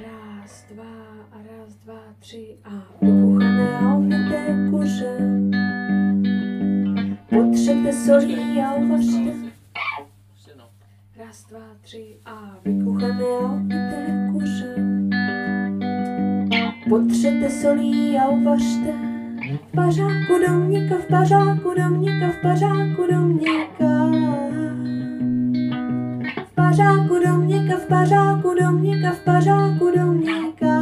Raz, dva a raz, dva, tři a vykuchané a ohnité kuře. Potřete solí a uvařte. Raz, dva, tři a vykuchané a ohnité kuře. Potřete solí a uvařte. V pařáku Dominika, v pařáku Dominika, v pařáku Dominika. V pařáku Dominika, v pařáku Dominika, v pařáku Dominika.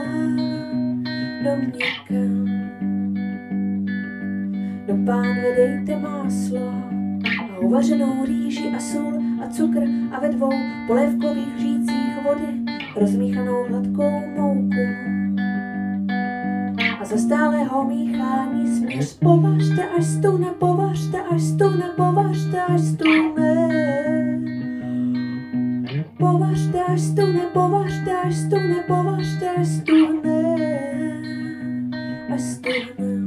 Dominika. Do pánve dejte máslo a uvařenou rýži a sůl a cukr a ve 2 polévkových hřících vody rozmíchanou hladkou mouku. A za stálého míchání směs povařte, až stune, povařte, až stune, povařte, až stune. Povařte, až stune, povařte, až stune, povařte, až stune. Až stune.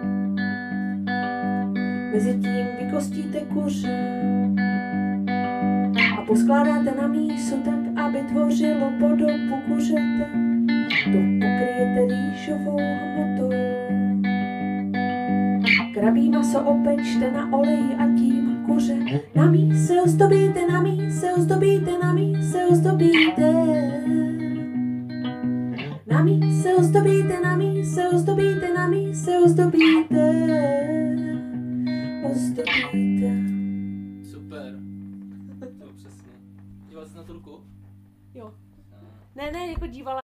Mezitím vykostíte kuře a poskládáte na mísu tak, aby tvořilo podobu kuřete. To pokryjete rýžovou hmotou. Krabí maso opečte na oleji a tím kuře na míse ozdobíte, na míse ozdobíte, na míse ozdobíte. Na míse ozdobíte, na míse ozdobíte, na míse ozdobíte. Ozdobíte. Super. To přesně. Díval jsi na tu ruku? Jo. Ne, jako dívala.